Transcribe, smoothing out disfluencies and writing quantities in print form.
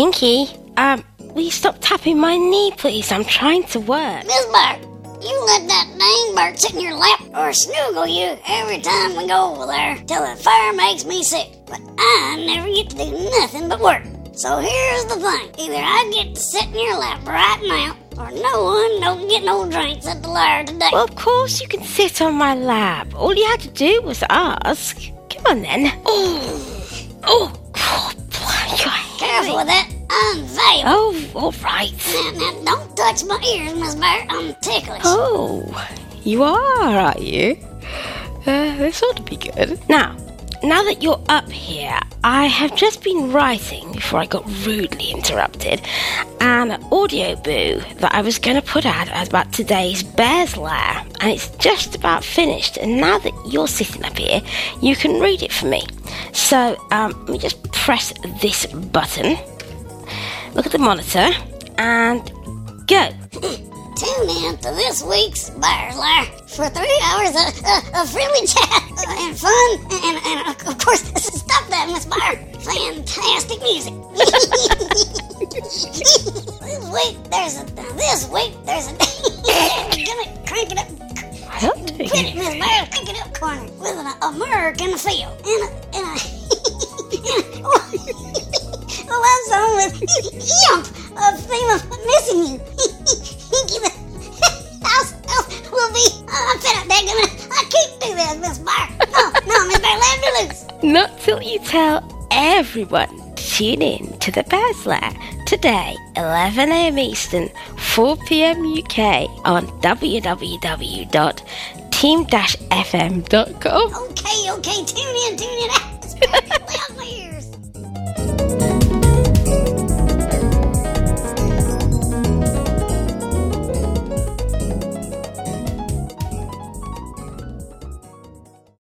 Pinky, will you stop tapping my knee, please? I'm trying to work. Miss Bear, you let that dang bird sit in your lap or snuggle you every time we go over there till the fire makes me sick. But I never get to do nothing but work. So here's the thing. Either I get to sit in your lap right now, or no one don't get no drinks at the lair today. Well, of course you can sit on my lap. All you had to do was ask. Come on then. Oh, Careful with that. I'm valuable. Oh, all right. Now, don't touch my ears, Miss Bear. I'm ticklish. Oh, you are you? This ought to be good. Now that you're up here, I have just been writing, before I got rudely interrupted, an audio boo that I was going to put out about today's Bear's Lair, and it's just about finished. And now that you're sitting up here, you can read it for me. So, let me just press this button, look at the monitor, and go. Tune in to this week's Bear's Lair for 3 hours of friendly chat and fun, and of course, stop that, Miss Bear. Fantastic music. This week there's a gonna crank it up. Quick, Miss Bear, crank it up corner with an American feel and a well, that song with Yump, a theme of missing you. The house will be. I'm fed up, daggone. I can't do that, Miss Bear. No, Miss Bear, let me loose. Not till you tell everyone to tune in to the Bear's Lair today, 11 a.m. Eastern, 4 p.m. UK on www.team-fm.com. Okay, tune in.